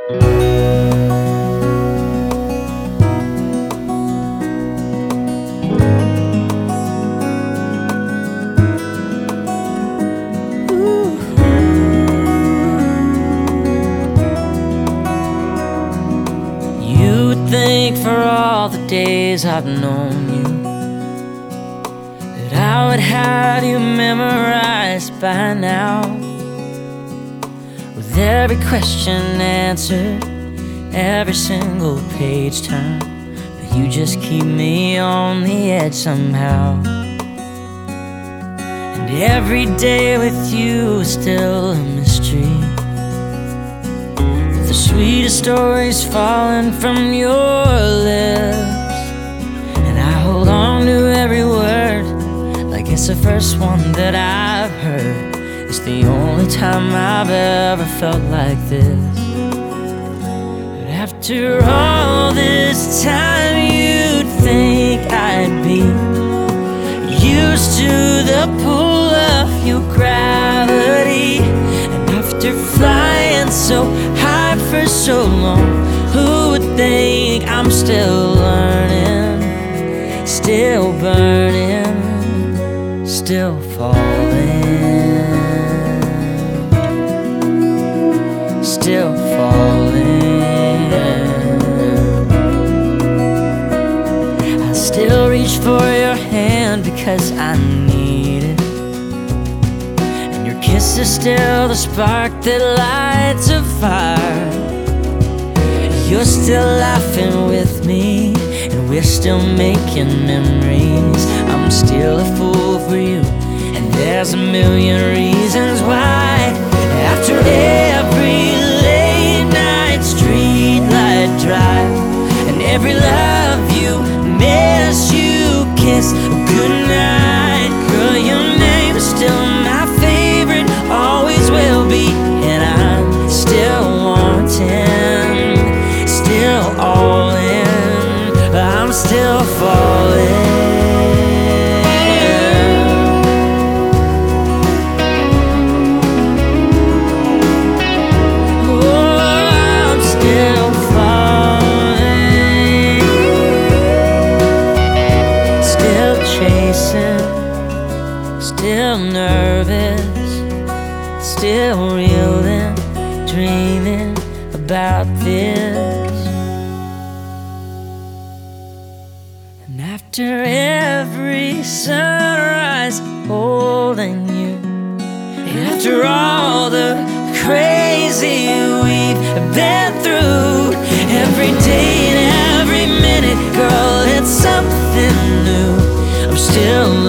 You would think for all the days I've known you that I would have you memorized by now, with every question answered, every single page turned. But you just keep me on the edge somehow. And every day with you is still a mystery, with the sweetest stories falling from your lips. And I hold on to every word like it's the first one that I've heard. It's the only time I've ever felt like this. But after all this time, you'd think I'd be used to the pull of your gravity. And after flying so high for so long, who would think I'm still learning, still burning, still falling, still falling. I still reach for your hand because I need it, and your kiss is still the spark that lights a fire. You're still laughing with me, and we're still making memories. I'm still a fool for you, and there's a million reasons why. After every late night streetlight drive, and every love you miss, you kiss goodnight, girl, your name is still my favorite, always will be. And I'm still wanting, still all in, but I'm still falling. Still nervous, still reeling, dreaming about this. And after every sunrise holding you, and after all the crazy we've been through, every day and every minute, girl, it's something new. I'm still